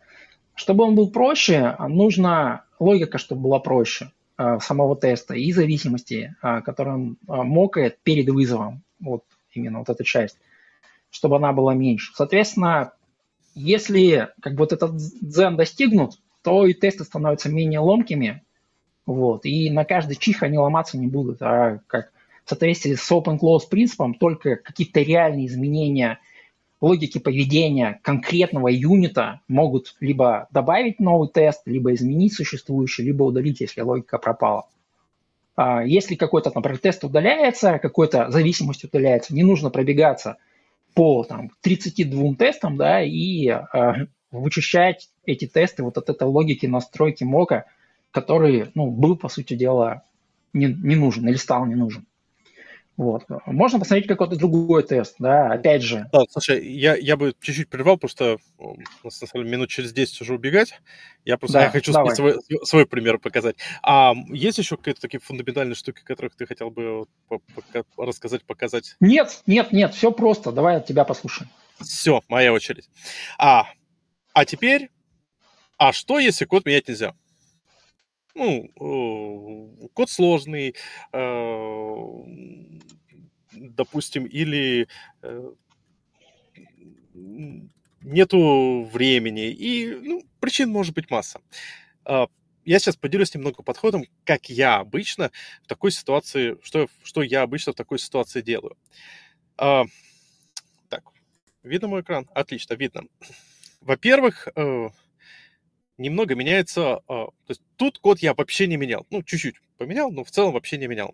Чтобы он был проще, нужна логика, чтобы была проще самого теста и зависимости, которые он мокает перед вызовом. Вот именно вот эта часть, чтобы она была меньше. Соответственно, если как бы вот этот дзен достигнут, то и тесты становятся менее ломкими, вот, и на каждый чих они ломаться не будут, а как в соответствии с open close принципом только какие-то реальные изменения логики поведения конкретного юнита могут либо добавить новый тест, либо изменить существующий, либо удалить, если логика пропала. Если какой-то, например, тест удаляется, какой-то зависимость удаляется, не нужно пробегаться по там, 32 тестам, да, и вычищать эти тесты вот от этой логики настройки мока, который, ну, был, по сути дела, не нужен или стал не нужен. Вот. Можно посмотреть какой-то другой тест, да, опять же. Да, слушай, я бы чуть-чуть прервал, потому что у нас на самом деле минут через 10 уже убегать. Я Да, хочу давай. свой пример показать. А есть еще какие-то такие фундаментальные штуки, которых ты хотел бы рассказать, показать? Нет, все просто. Давай от тебя послушаем. Все, моя очередь. Теперь, что если код менять нельзя? Код сложный, допустим, или нету времени, и причин может быть масса. Я сейчас поделюсь немного подходом, как я обычно в такой ситуации, что я обычно в такой ситуации делаю. Так, видно мой экран? Отлично, видно. Во-первых, немного меняется, то есть тут код я вообще не менял, чуть-чуть поменял, но в целом вообще не менял.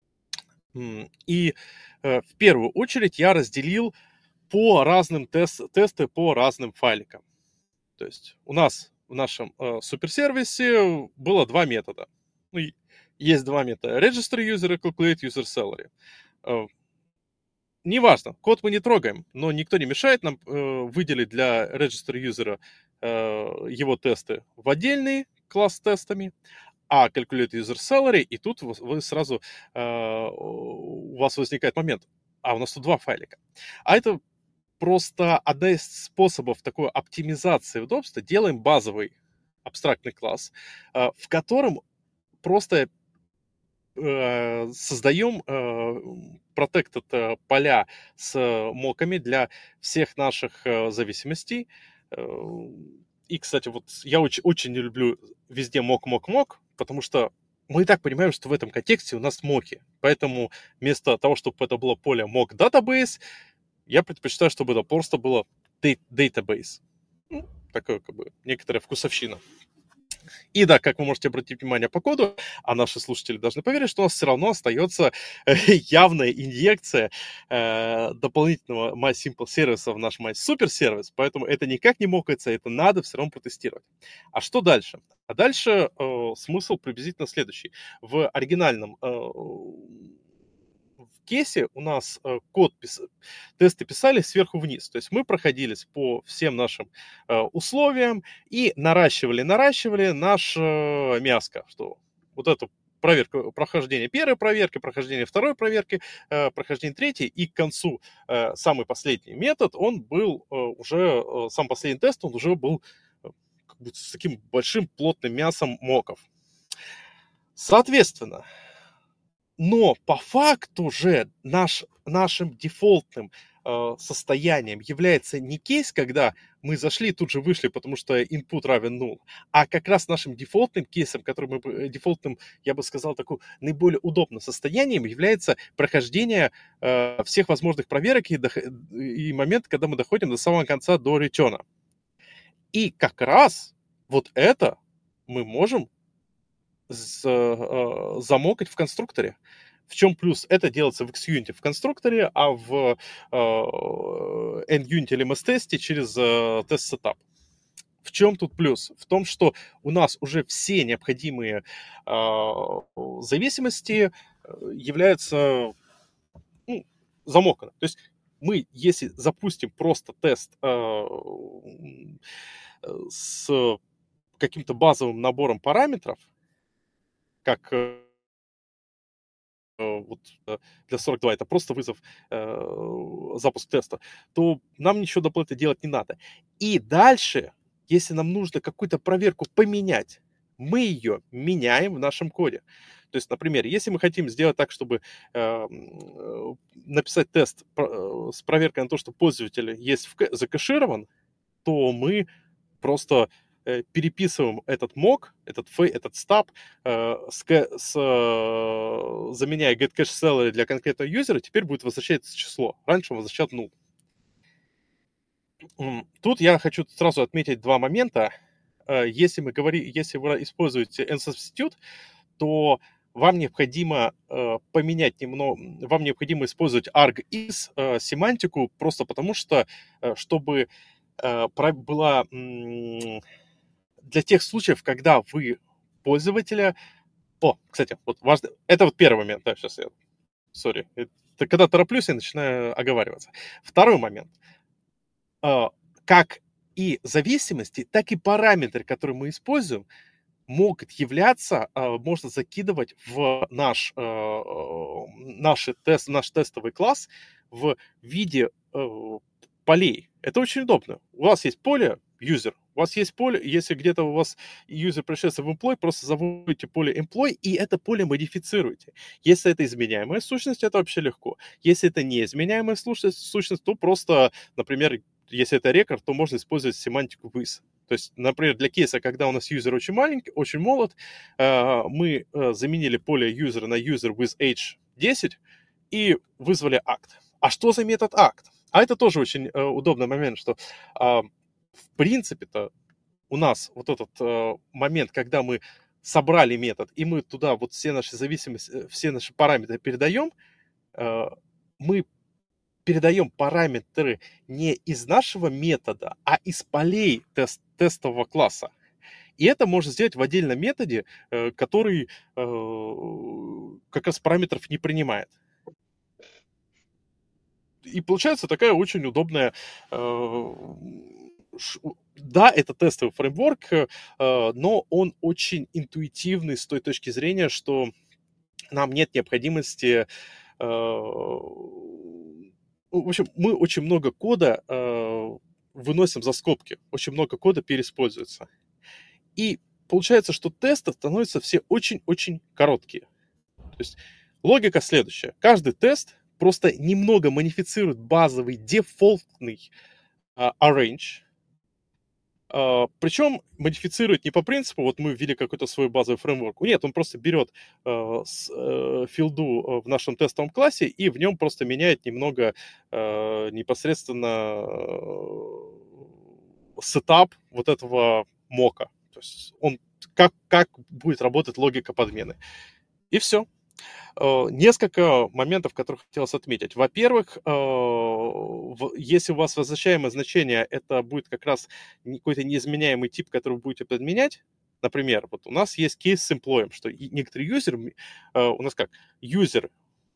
И в первую очередь я разделил по разным тесты по разным файликам. То есть у нас в нашем суперсервисе было два метода. Есть два метода: register user и calculate user salary. Неважно, код мы не трогаем, но никто не мешает нам выделить для register user его тесты в отдельный класс с тестами, а calculate user salary, и тут вы сразу, у вас возникает момент: у нас тут два файлика. А это просто одна из способов такой оптимизации удобства. Делаем базовый абстрактный класс, в котором просто создаем protected поля с моками для всех наших зависимостей. И, кстати, вот я очень не люблю везде мок, потому что мы и так понимаем, что в этом контексте у нас моки. Поэтому вместо того, чтобы это было поле mock database, я предпочитаю, чтобы это просто было database. Такое, как бы, некоторая вкусовщина. И да, как вы можете обратить внимание по коду, а наши слушатели должны поверить, что у нас все равно остается явная инъекция дополнительного MySimple сервиса в наш MySuper сервис, поэтому это никак не мокается, это надо все равно протестировать. А что дальше? А дальше смысл приблизительно следующий. В оригинальном в кейсе у нас тесты писали сверху вниз. То есть мы проходились по всем нашим условиям и наращивали наше мяско, что вот эту проверку, прохождение первой проверки, прохождение второй проверки, прохождение третьей, и к концу самый последний метод, он был сам последний тест, он уже был как бы с таким большим плотным мясом моков. Соответственно, но по факту же нашим дефолтным состоянием является не кейс, когда мы зашли и тут же вышли, потому что input равен null, а как раз нашим дефолтным кейсом, дефолтным, я бы сказал, таким наиболее удобным состоянием является прохождение всех возможных проверок и момент, когда мы доходим до самого конца, до ретена. И как раз вот это мы можем замокать в конструкторе. В чем плюс? Это делается в XUnit в конструкторе, а в NUnit или MS-тесте через тест-сетап. В чем тут плюс? В том, что у нас уже все необходимые зависимости являются замоканы. То есть мы, если запустим просто тест с каким-то базовым набором параметров, как вот для 42 это просто вызов, запуск теста, то нам ничего дополнительно делать не надо. И дальше Если нам нужно какую-то проверку поменять, мы ее меняем в нашем коде. То есть, например, если мы хотим сделать так, чтобы написать тест с проверкой на то, что пользователь есть закэширован, то мы просто переписываем этот mock, этот стаб, заменяя getCacheSalary для конкретного юзера, теперь будет возвращаться число. Раньше он возвращал null. Тут я хочу сразу отметить два момента. Если вы используете nsubstitute, то вам необходимо поменять немного, вам необходимо использовать argis семантику, просто потому что, чтобы была для тех случаев, когда вы пользователя... Кстати, вот важно, это вот первый момент, да, сейчас я, сори, когда тороплюсь, я начинаю оговариваться. Второй момент. Как и зависимости, так и параметры, которые мы используем, могут являться, можно закидывать в наш тестовый класс в виде полей. Это очень удобно. У вас есть поле user, у вас есть поле, если где-то у вас user пришельца в employee, просто заводите поле employee и это поле модифицируете. Если это изменяемая сущность, это вообще легко. Если это неизменяемая сущность, то просто, например, если это рекорд, то можно использовать семантику with. То есть, например, для кейса, когда у нас юзер очень маленький, очень молод, мы заменили поле user на user with age 10 и вызвали акт. А что за метод акт? А это тоже очень удобный момент, что в принципе-то у нас вот этот момент, когда мы собрали метод, и мы туда вот все наши зависимости, все наши параметры передаем, мы передаем параметры не из нашего метода, а из полей тестового класса. И это можно сделать в отдельном методе, который как раз параметров не принимает. И получается такая очень удобная... Да, это тестовый фреймворк, но он очень интуитивный с той точки зрения, что нам нет необходимости... В общем, мы очень много кода выносим за скобки, очень много кода переиспользуется. И получается, что тесты становятся все очень-очень короткие. То есть логика следующая. Каждый тест просто немного модифицирует базовый дефолтный arrange, причем модифицирует не по принципу, вот мы ввели какой-то свой базовый фреймворк. Нет, он просто берет филду в нашем тестовом классе и в нем просто меняет немного непосредственно сетап вот этого мока. То есть он как будет работать логика подмены. И все. Несколько моментов, которые хотелось отметить. Во-первых, если у вас возвращаемое значение, это будет как раз какой-то неизменяемый тип, который вы будете подменять. Например, вот у нас есть кейс с employee, что некоторые юзеры, у нас как, юзер,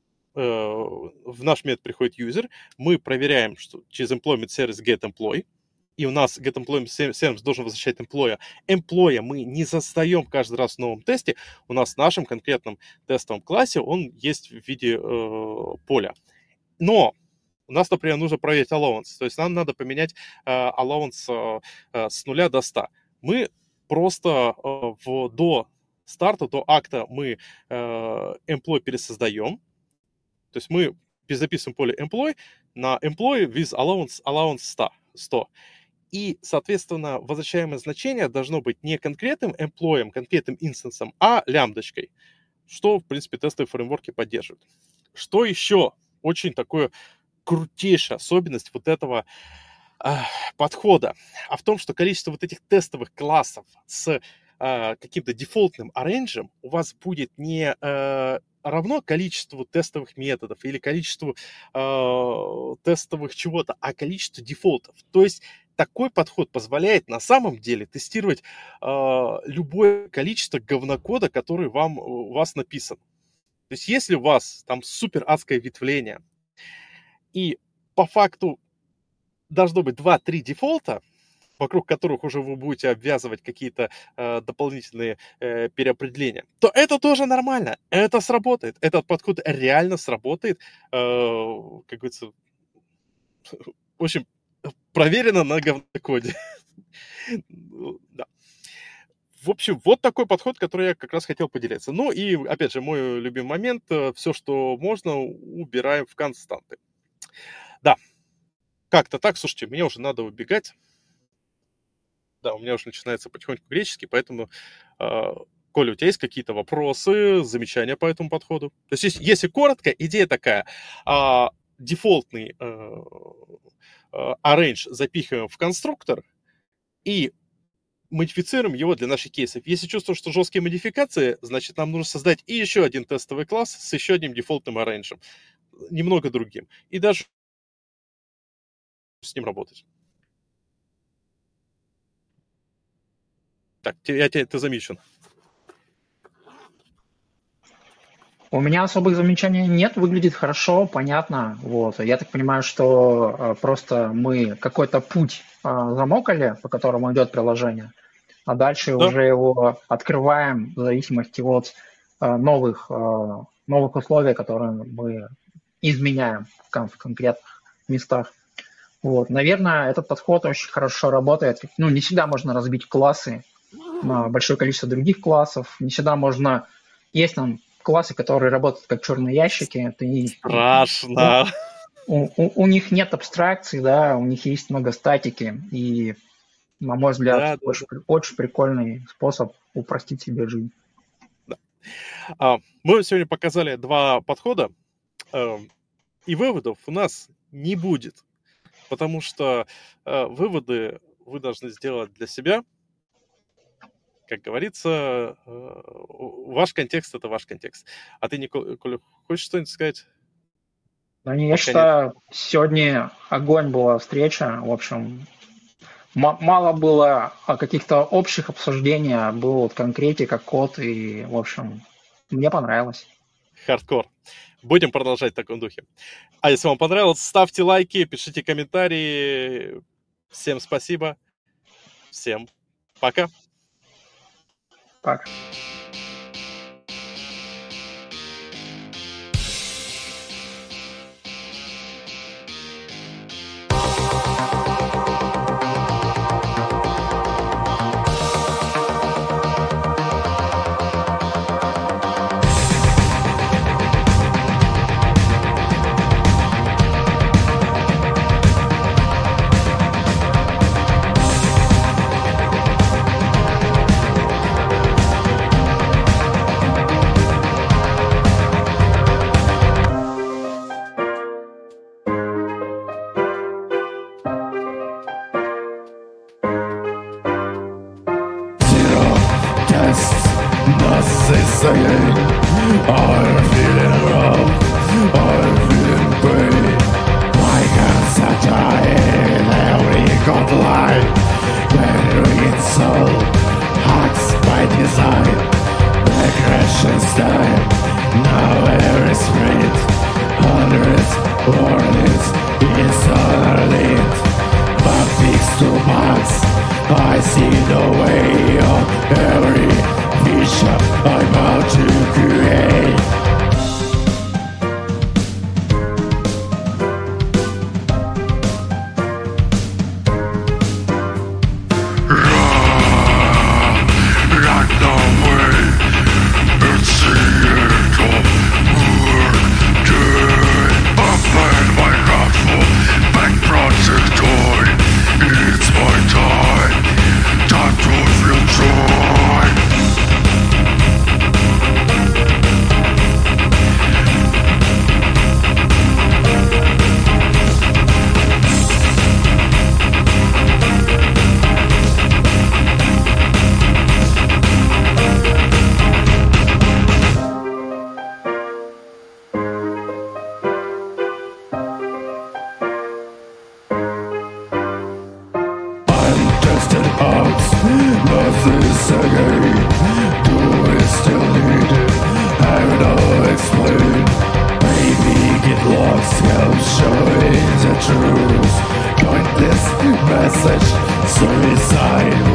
в наш метод приходит юзер, мы проверяем, что через employment service getEmployee, и у нас getEmployment service должен возвращать employee. Employee мы не застаем каждый раз в новом тесте. У нас в нашем конкретном тестовом классе он есть в виде поля. Но у нас, например, нужно проверить allowance. То есть нам надо поменять allowance с 0 до 100. Мы просто до старта, до акта мы employee пересоздаем. То есть мы перезаписываем поле employee на employee with allowance 100. И, соответственно, возвращаемое значение должно быть не конкретным employee, конкретным инстансом, а лямбдочкой, что, в принципе, тестовые фреймворки поддерживают. Что еще очень такое крутейшая особенность вот этого подхода, в том, что количество вот этих тестовых классов с каким-то дефолтным аррейнджем у вас будет не равно количеству тестовых методов или количеству тестовых чего-то, а количеству дефолтов. То есть такой подход позволяет на самом деле тестировать любое количество говнокода, который у вас написан. То есть если у вас там супер адское ветвление, и по факту должно быть 2-3 дефолта, вокруг которых уже вы будете обвязывать какие-то дополнительные переопределения, то это тоже нормально. Это сработает. Этот подход реально сработает. Как говорится, в общем, проверено на говнокоде. Да. В общем, вот такой подход, который я как раз хотел поделиться. Ну и, опять же, мой любимый момент. Все, что можно, убираем в константы. Да, как-то так. Слушайте, мне уже надо убегать. Да, у меня уже начинается потихоньку греческий, поэтому, Коля, у тебя есть какие-то вопросы, замечания по этому подходу? То есть, если коротко, идея такая. Дефолтный arrange запихиваем в конструктор и модифицируем его для наших кейсов. Если чувствуем, что жесткие модификации, значит, нам нужно создать и еще один тестовый класс с еще одним дефолтным arrange, немного другим. И даже с ним работать. Так, ты замечен. У меня особых замечаний нет, выглядит хорошо, понятно. Вот. Я так понимаю, что просто мы какой-то путь замокали, по которому идет приложение, а дальше уже его открываем в зависимости от новых условий, которые мы изменяем в конкретных местах. Вот. Наверное, этот подход очень хорошо работает. Ну, не всегда можно разбить классы на большое количество других классов, не всегда можно... Есть там классы, которые работают как черные ящики. Страшно. У них нет абстракций, да, у них есть много статики. И, на мой взгляд, очень прикольный способ упростить себе жизнь. Да. Мы сегодня показали два подхода, и выводов у нас не будет, потому что выводы вы должны сделать для себя. Как говорится, ваш контекст – это ваш контекст. А ты, Коля, хочешь что-нибудь сказать? Я считаю, сегодня огонь была встреча. В общем, мало было каких-то общих обсуждений, был конкретика, код, и, в общем, мне понравилось. Хардкор. Будем продолжать в таком духе. А если вам понравилось, ставьте лайки, пишите комментарии. Всем спасибо. Всем пока. Пока. I see the way of every feature I'm about to create. Like the way it's seeing work day. Open my heart for back project toy. It's my time to feel joy. This again, do we still need it? I will explain. Maybe get lost, help showing the truth. Point this message, suicide.